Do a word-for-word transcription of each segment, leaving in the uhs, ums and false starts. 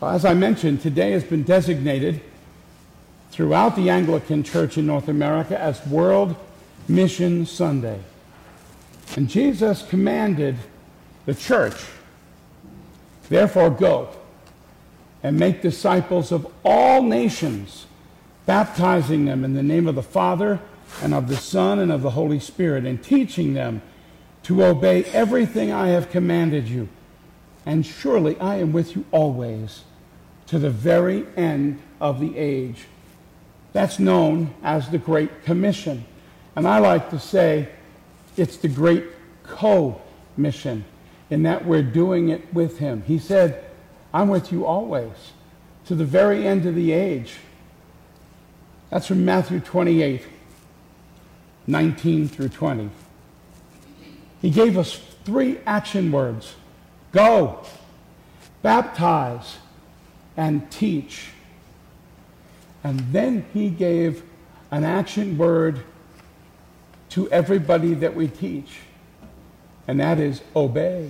As I mentioned, today has been designated throughout the Anglican Church in North America as World Mission Sunday. And Jesus commanded the church, therefore go and make disciples of all nations, baptizing them in the name of the Father and of the Son and of the Holy Spirit, and teaching them to obey everything I have commanded you. And surely I am with you always, to the very end of the age. That's known as the Great Commission. And I like to say it's the Great Co-Mission, in that we're doing it with him. He said, I'm with you always, to the very end of the age. That's from Matthew twenty-eight, nineteen through twenty. He gave us three action words: go, baptize, and teach. And then he gave an action word to everybody that we teach, and that is obey.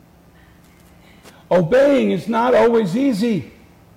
Obeying is not always easy.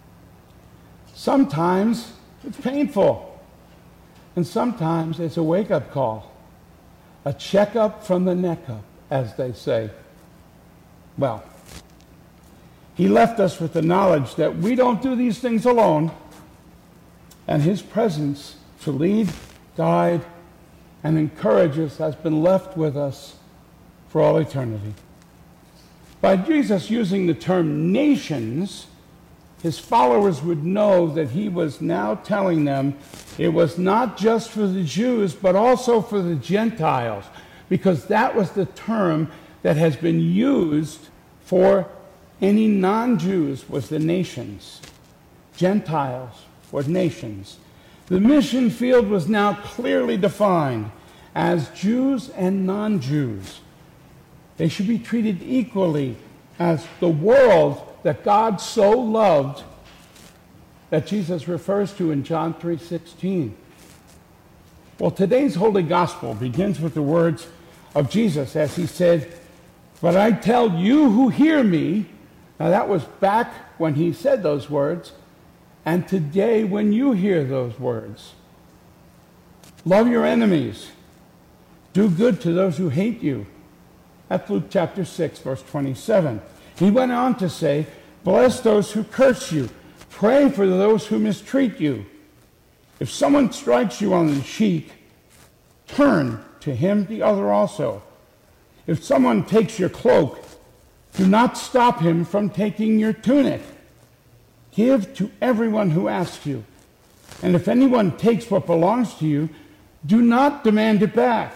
Sometimes it's painful, and sometimes it's a wake-up call, a checkup from the neck up, as they say. Well, he left us with the knowledge that we don't do these things alone, and his presence to lead, guide, and encourage us has been left with us for all eternity. By Jesus using the term nations, his followers would know that he was now telling them it was not just for the Jews, but also for the Gentiles, because that was the term that has been used for any non-Jews, was the nations. Gentiles were nations. The mission field was now clearly defined as Jews and non-Jews. They should be treated equally as the world that God so loved, that Jesus refers to in John three sixteen. Well, today's Holy Gospel begins with the words of Jesus as he said, but I tell you who hear me. Now that was back when he said those words, and today when you hear those words. Love your enemies. Do good to those who hate you. That's Luke chapter six, verse twenty-seven. He went on to say, bless those who curse you. Pray for those who mistreat you. If someone strikes you on the cheek, turn to him the other also. If someone takes your cloak, do not stop him from taking your tunic. Give to everyone who asks you. And if anyone takes what belongs to you, do not demand it back.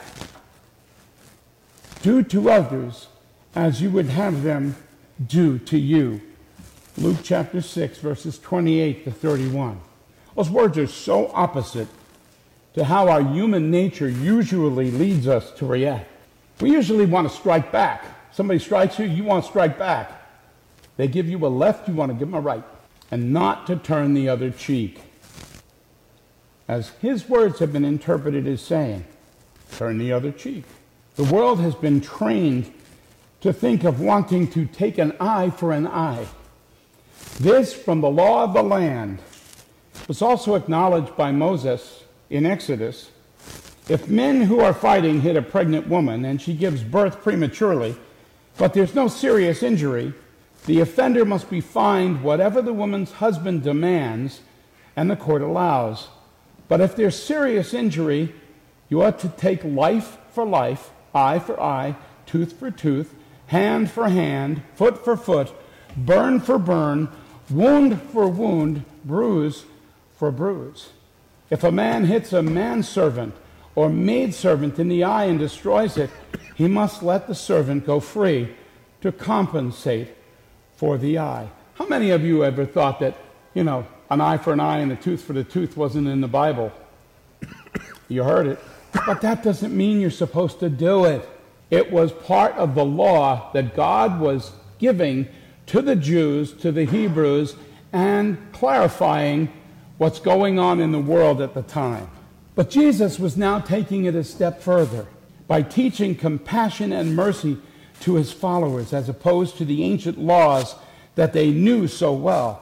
Do to others as you would have them do to you. Luke chapter six, verses twenty-eight to thirty-one. Those words are so opposite to how our human nature usually leads us to react. We usually want to strike back. Somebody strikes you, you want to strike back. They give you a left, you want to give them a right, and not to turn the other cheek. As his words have been interpreted as saying, turn the other cheek. The world has been trained to think of wanting to take an eye for an eye. This, from the law of the land, was also acknowledged by Moses in Exodus. If men who are fighting hit a pregnant woman and she gives birth prematurely, but there's no serious injury, the offender must be fined whatever the woman's husband demands and the court allows. But if there's serious injury, you ought to take life for life, eye for eye, tooth for tooth, hand for hand, foot for foot, burn for burn, wound for wound, bruise for bruise. If a man hits a manservant or maidservant in the eye and destroys it, he must let the servant go free to compensate for the eye. How many of you ever thought that, you know, an eye for an eye and a tooth for the tooth wasn't in the Bible? You heard it. But that doesn't mean you're supposed to do it. It was part of the law that God was giving to the Jews, to the Hebrews, and clarifying what's going on in the world at the time. But Jesus was now taking it a step further by teaching compassion and mercy to his followers, as opposed to the ancient laws that they knew so well.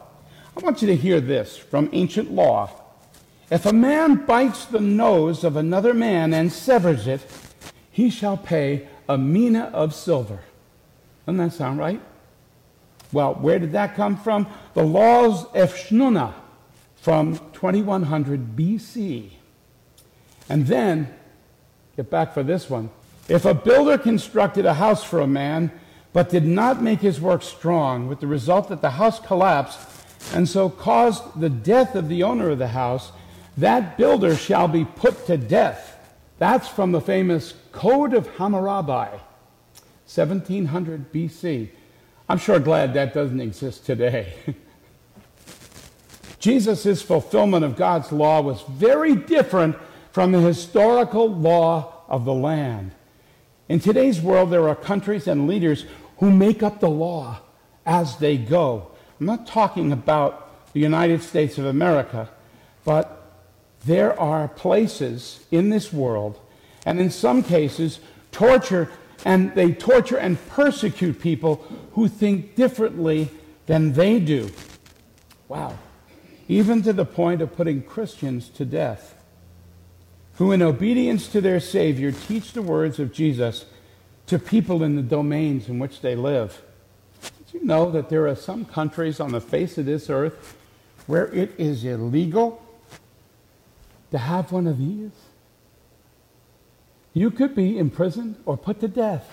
I want you to hear this from ancient law. If a man bites the nose of another man and severs it, he shall pay a mina of silver. Doesn't that sound right? Well, where did that come from? The laws of Shnuna from twenty-one hundred B C. And then, get back for this one. If a builder constructed a house for a man, but did not make his work strong, with the result that the house collapsed, and so caused the death of the owner of the house, that builder shall be put to death. That's from the famous Code of Hammurabi, seventeen hundred B C. I'm sure glad that doesn't exist today. Jesus' fulfillment of God's law was very different from the historical law of the land. In today's world, there are countries and leaders who make up the law as they go. I'm not talking about the United States of America, but there are places in this world, and in some cases, torture, and they torture and persecute people who think differently than they do. Wow. Even to the point of putting Christians to death, who in obedience to their Savior teach the words of Jesus to people in the domains in which they live. Did you know that there are some countries on the face of this earth where it is illegal to have one of these? You could be imprisoned or put to death.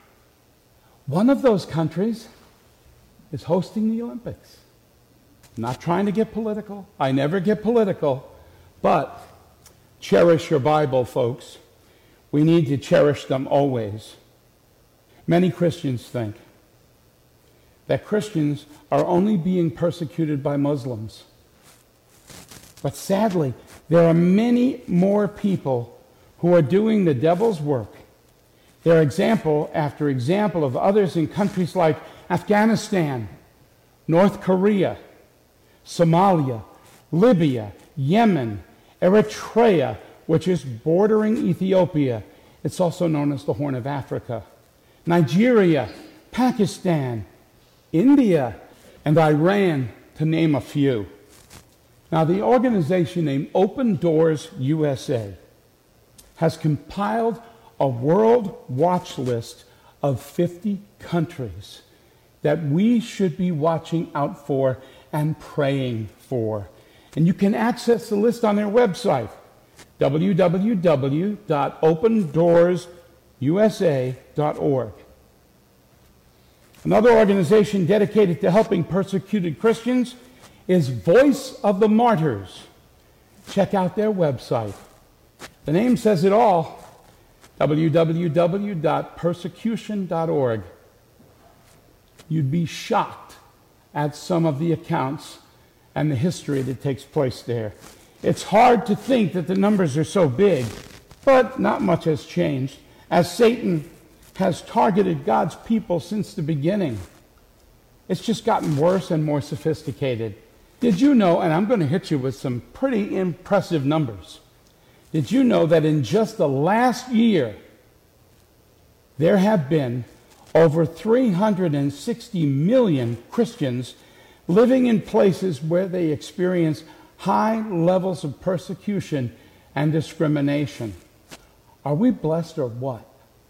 One of those countries is hosting the Olympics. I'm not trying to get political. I never get political. But cherish your Bible, folks. We need to cherish them always. Many Christians think that Christians are only being persecuted by Muslims. But sadly, there are many more people who are doing the devil's work. There are example after example of others in countries like Afghanistan, North Korea, Somalia, Libya, Yemen, Eritrea, which is bordering Ethiopia. It's also known as the Horn of Africa. Nigeria, Pakistan, India, and Iran, to name a few. Now, the organization named Open Doors U S A has compiled a world watch list of fifty countries that we should be watching out for and praying for. And you can access the list on their website, w w w dot open doors u s a dot org. Another organization dedicated to helping persecuted Christians is Voice of the Martyrs. Check out their website. The name says it all, w w w dot persecution dot org. You'd be shocked at some of the accounts and the history that takes place there. It's hard to think that the numbers are so big, but not much has changed, as Satan has targeted God's people since the beginning. It's just gotten worse and more sophisticated. Did you know, and I'm going to hit you with some pretty impressive numbers, did you know that in just the last year, there have been over three hundred sixty million Christians living in places where they experience high levels of persecution and discrimination? Are we blessed or what?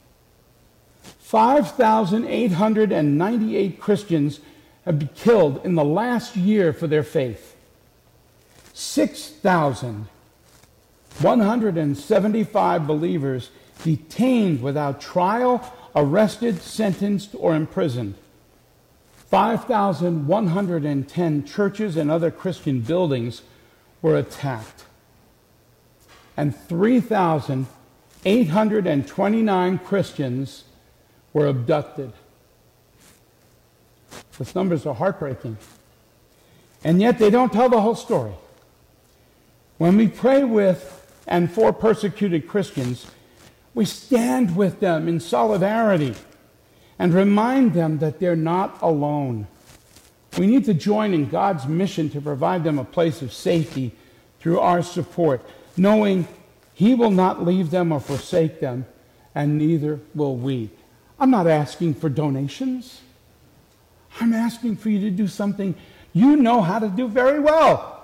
five thousand eight hundred ninety-eight Christians have been killed in the last year for their faith. six thousand one hundred seventy-five believers detained without trial, arrested, sentenced, or imprisoned. five thousand one hundred ten churches and other Christian buildings were attacked. And three thousand eight hundred twenty-nine Christians were abducted. Those numbers are heartbreaking. And yet they don't tell the whole story. When we pray with and for persecuted Christians, we stand with them in solidarity and remind them that they're not alone. We need to join in God's mission to provide them a place of safety through our support, knowing He will not leave them or forsake them, and neither will we. I'm not asking for donations. I'm asking for you to do something you know how to do very well.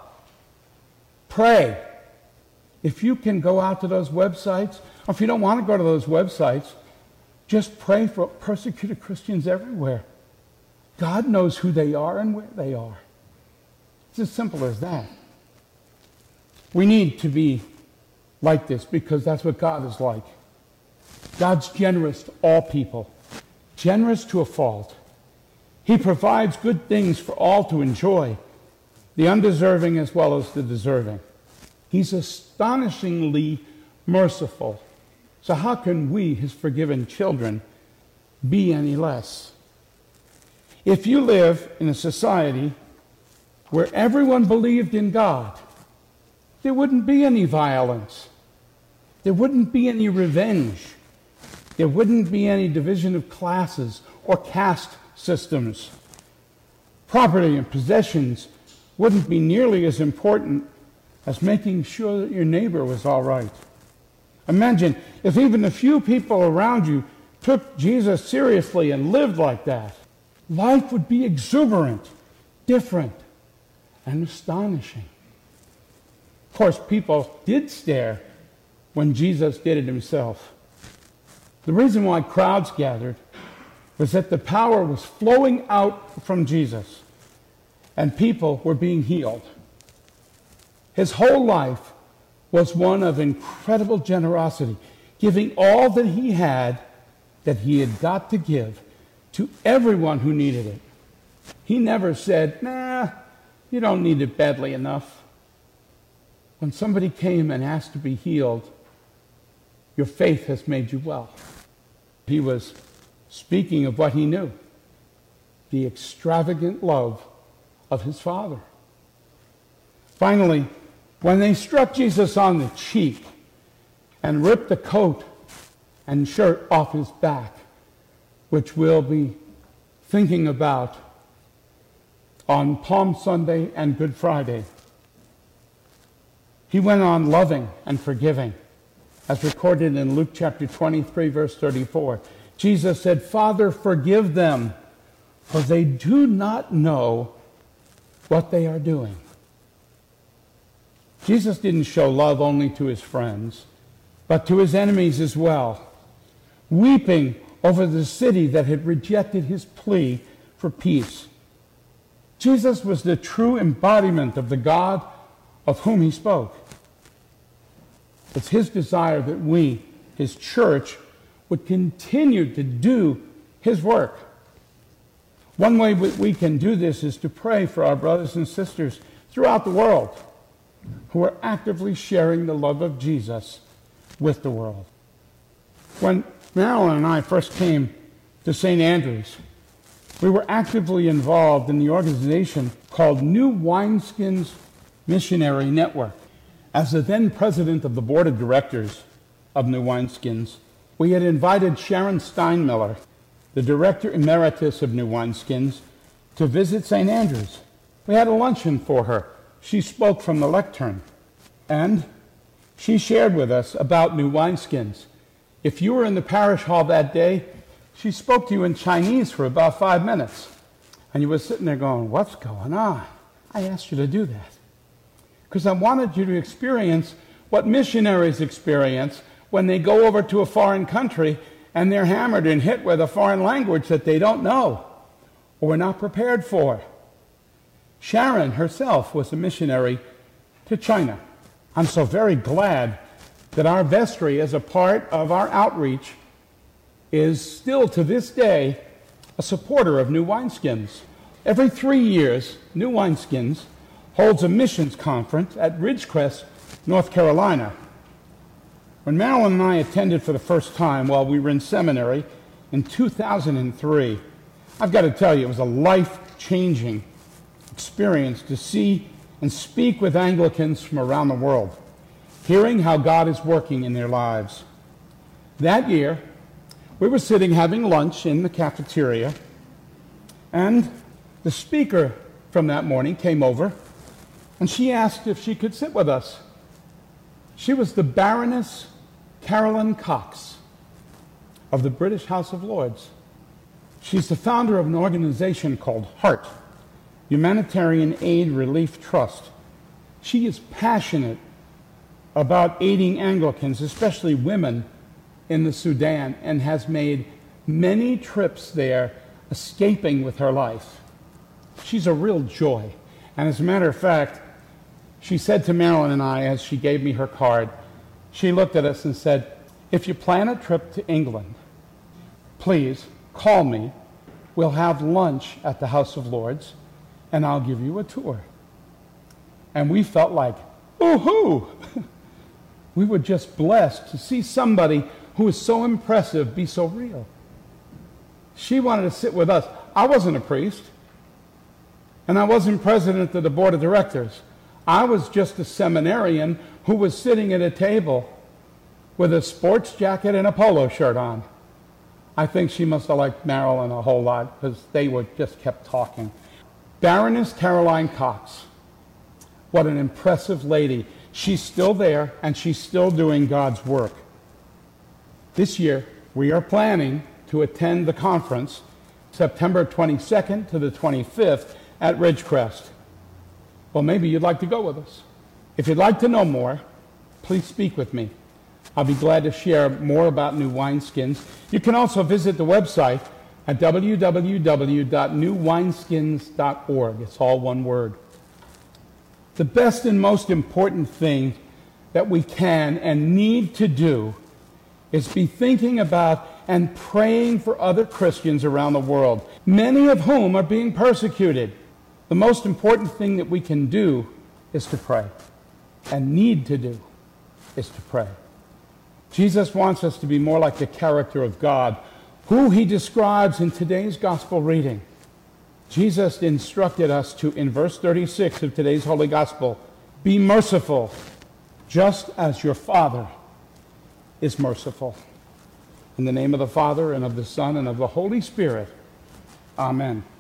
Pray. If you can go out to those websites, or if you don't want to go to those websites, just pray for persecuted Christians everywhere. God knows who they are and where they are. It's as simple as that. We need to be like this because that's what God is like. God's generous to all people, generous to a fault. He provides good things for all to enjoy, the undeserving as well as the deserving. He's astonishingly merciful. So how can we, his forgiven children, be any less? If you live in a society where everyone believed in God, there wouldn't be any violence. There wouldn't be any revenge. There wouldn't be any division of classes or caste systems. Property and possessions wouldn't be nearly as important as making sure that your neighbor was all right. Imagine if even a few people around you took Jesus seriously and lived like that. Life would be exuberant, different, and astonishing. Of course, people did stare when Jesus did it himself. The reason why crowds gathered was that the power was flowing out from Jesus, and people were being healed. His whole life was one of incredible generosity, giving all that he had, that he had got to give, to everyone who needed it. He never said, nah, you don't need it badly enough. When somebody came and asked to be healed, your faith has made you well. He was speaking of what he knew, the extravagant love of his Father. Finally, when they struck Jesus on the cheek and ripped the coat and shirt off his back, which we'll be thinking about on Palm Sunday and Good Friday, he went on loving and forgiving, as recorded in Luke chapter twenty-three, verse thirty-four. Jesus said, Father, forgive them, for they do not know what they are doing. Jesus didn't show love only to his friends, but to his enemies as well, weeping over the city that had rejected his plea for peace. Jesus was the true embodiment of the God of whom he spoke. It's his desire that we, his church, would continue to do his work. One way we can do this is to pray for our brothers and sisters throughout the world who are actively sharing the love of Jesus with the world. When Marilyn and I first came to Saint Andrews, we were actively involved in the organization called New Wineskins Missionary Network. As the then president of the board of directors of New Wineskins, we had invited Sharon Steinmiller, the director emeritus of New Wineskins, to visit Saint Andrews. We had a luncheon for her. She spoke from the lectern, and she shared with us about New Wineskins. If you were in the parish hall that day, she spoke to you in Chinese for about five minutes, and you were sitting there going, what's going on? I asked you to do that because I wanted you to experience what missionaries experience when they go over to a foreign country and they're hammered and hit with a foreign language that they don't know or were not prepared for. Sharon herself was a missionary to China. I'm so very glad that our vestry, as a part of our outreach, is still to this day a supporter of New Wineskins. Every three years, New Wineskins holds a missions conference at Ridgecrest, North Carolina. When Marilyn and I attended for the first time while we were in seminary in two thousand three, I've got to tell you, it was a life-changing experience to see and speak with Anglicans from around the world, hearing how God is working in their lives. That year, we were sitting having lunch in the cafeteria, and the speaker from that morning came over, and she asked if she could sit with us. She was the Baroness Carolyn Cox of the British House of Lords. She's the founder of an organization called HEART, Humanitarian Aid Relief Trust. She is passionate about aiding Anglicans, especially women, in the Sudan, and has made many trips there, escaping with her life. She's a real joy. And as a matter of fact, she said to Marilyn and I, as she gave me her card, she looked at us and said, if you plan a trip to England, please call me. We'll have lunch at the House of Lords, and I'll give you a tour. And we felt like, ooh-hoo! We were just blessed to see somebody who is so impressive be so real. She wanted to sit with us. I wasn't a priest, and I wasn't president of the board of directors. I was just a seminarian who was sitting at a table with a sports jacket and a polo shirt on. I think she must have liked Marilyn a whole lot because they were just kept talking. Baroness Caroline Cox. What an impressive lady. She's still there, and she's still doing God's work. This year, we are planning to attend the conference September twenty-second to the twenty-fifth at Ridgecrest. Well, maybe you'd like to go with us. If you'd like to know more, please speak with me. I'll be glad to share more about New Wineskins. You can also visit the website at w w w dot new wineskins dot org. It's all one word. The best and most important thing that we can and need to do is be thinking about and praying for other Christians around the world, many of whom are being persecuted. The most important thing that we can do is to pray, and need to do is to pray. Jesus wants us to be more like the character of God, who he describes in today's gospel reading. Jesus instructed us to, in verse thirty-six of today's Holy Gospel, be merciful, just as your Father is merciful. In the name of the Father, and of the Son, and of the Holy Spirit, amen.